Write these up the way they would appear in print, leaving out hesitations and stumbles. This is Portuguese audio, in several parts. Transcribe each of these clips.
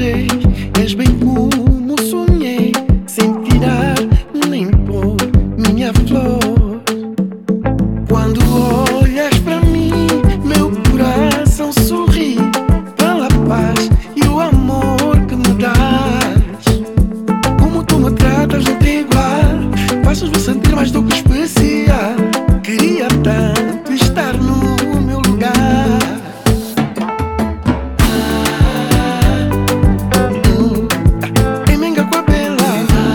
vez, és bem como sonhei, sem tirar nem pôr minha flor. Quando olhas para mim, meu coração sorri pela paz e o amor que me dás. Como tu me tratas não tem igual, fazes-me sentir mais do que especial. Queria tanto estar no meu lugar. Em Menga com a Bela,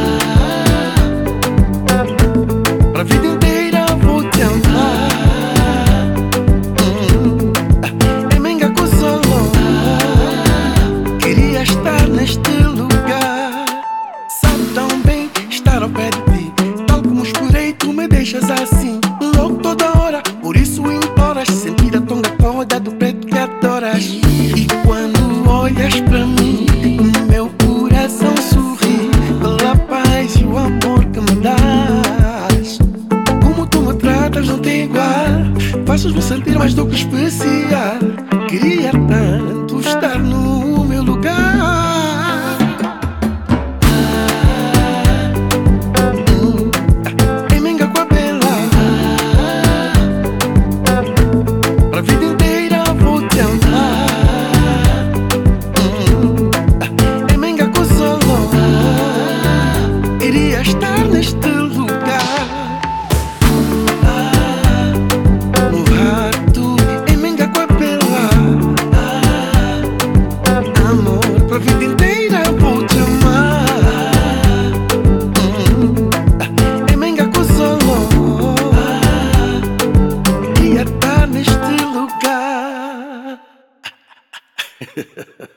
pra vida inteira vou te amar. Em Menga com o Solo, queria estar neste lugar. Sabe tão bem estar ao pé de ti, tal como esperei, tu me deixas assim. Louco toda hora, por isso imploras sentir a tonga toda do preto que adoras. E quando olhas pra mim, o meu coração sorri pela paz e o amor que me dás. Como tu me tratas não tem igual, fazes-me sentir mais do que especial. Queria tanto estar no meu lugar. Em Menga com a Bela, pra vida inteira vou te amar. Em Menga com o Solo, queria estar neste lugar. No rato, em Menga com a Bela, amor, pra vida inteira vou te amar. Em Menga com o Solo, queria estar neste lugar.